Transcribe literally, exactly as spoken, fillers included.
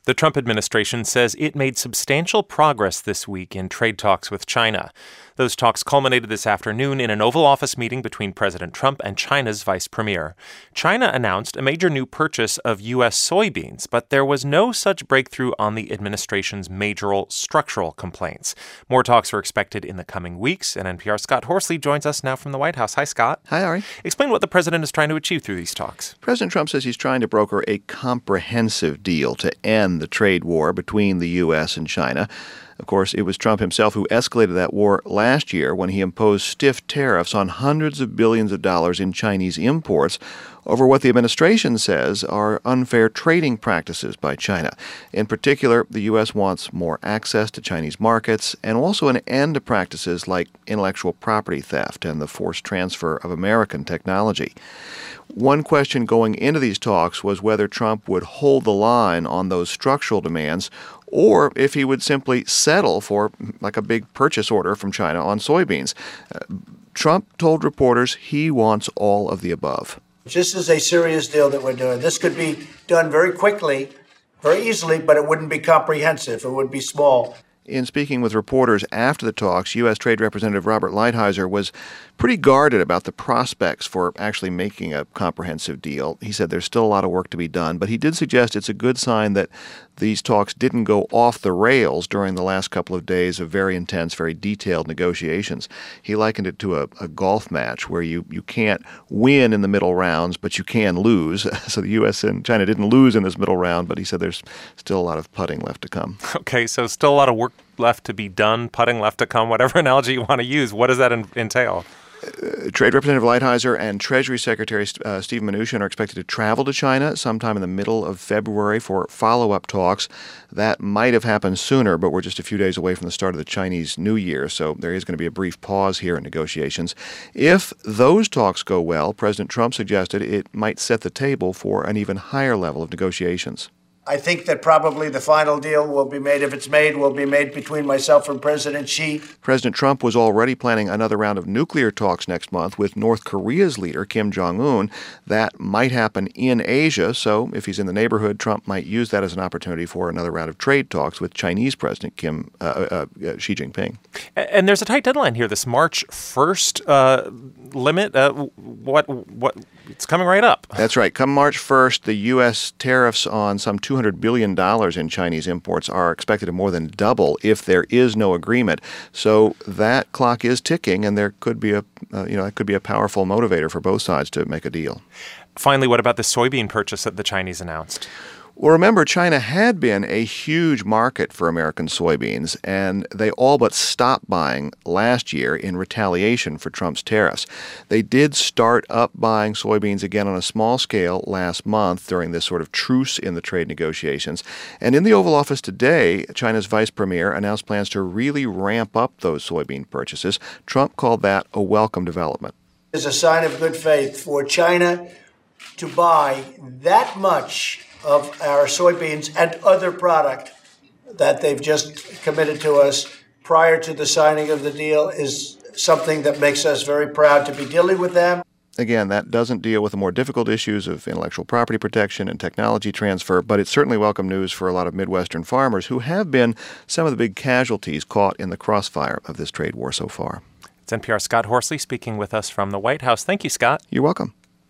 The Trump administration says it made substantial progress this week in trade talks with China. Those talks culminated this afternoon in an Oval Office meeting between President Trump and China's vice premier. China announced a major new purchase of U S soybeans, but there was no such breakthrough on the administration's major structural complaints. More talks are expected in the coming weeks, and N P R's Scott Horsley joins us now from the White House. Hi, Scott. Hi, Ari. Explain what the president is trying to achieve through these talks. President Trump says he's trying to broker a comprehensive deal to end the trade war between the U S and China. Of course, it was Trump himself who escalated that war last year when he imposed stiff tariffs on hundreds of billions of dollars in Chinese imports over what the administration says are unfair trading practices by China. In particular, the U S wants more access to Chinese markets and also an end to practices like intellectual property theft and the forced transfer of American technology. One question going into these talks was whether Trump would hold the line on those structural demands or if he would simply settle for like a big purchase order from China on soybeans. Uh, Trump told reporters he wants all of the above. This is a serious deal that we're doing. This could be done very quickly, very easily, but it wouldn't be comprehensive. It would be small. In speaking with reporters after the talks, U S. Trade Representative Robert Lighthizer was pretty guarded about the prospects for actually making a comprehensive deal. He said there's still a lot of work to be done, but he did suggest it's a good sign that these talks didn't go off the rails during the last couple of days of very intense, very detailed negotiations. He likened it to a, a golf match where you, you can't win in the middle rounds, but you can lose. So the U S and China didn't lose in this middle round, but he said there's still a lot of putting left to come. Okay, so still a lot of work left to be done, putting left to come, whatever analogy you want to use. What does that en- entail? Uh, Trade Representative Lighthizer and Treasury Secretary uh, Steve Mnuchin are expected to travel to China sometime in the middle of February for follow-up talks. That might have happened sooner, but we're just a few days away from the start of the Chinese New Year, so there is going to be a brief pause here in negotiations. If those talks go well, President Trump suggested it might set the table for an even higher level of negotiations. I think that probably the final deal will be made, if it's made, will be made between myself and President Xi. President Trump was already planning another round of nuclear talks next month with North Korea's leader, Kim Jong-un. That might happen in Asia, so if he's in the neighborhood, Trump might use that as an opportunity for another round of trade talks with Chinese President Kim uh, uh, uh, Xi Jinping. And there's a tight deadline here, this March first uh, limit. Uh, what what it's coming right up. That's right. Come March first, the U S tariffs on some two hundred billion dollars in Chinese imports are expected to more than double if there is no agreement. So that clock is ticking, and there could be a uh, you know it could be a powerful motivator for both sides to make a deal. Finally, what about the soybean purchase that the Chinese announced? Well, remember, China had been a huge market for American soybeans, and they all but stopped buying last year in retaliation for Trump's tariffs. They did start up buying soybeans again on a small scale last month during this sort of truce in the trade negotiations. And in the Oval Office today, China's vice premier announced plans to really ramp up those soybean purchases. Trump called that a welcome development. It's a sign of good faith for China to buy that much of our soybeans and other product that they've just committed to us prior to the signing of the deal is something that makes us very proud to be dealing with them. Again, that doesn't deal with the more difficult issues of intellectual property protection and technology transfer, but it's certainly welcome news for a lot of Midwestern farmers who have been some of the big casualties caught in the crossfire of this trade war so far. It's N P R's Scott Horsley speaking with us from the White House. Thank you, Scott. You're welcome.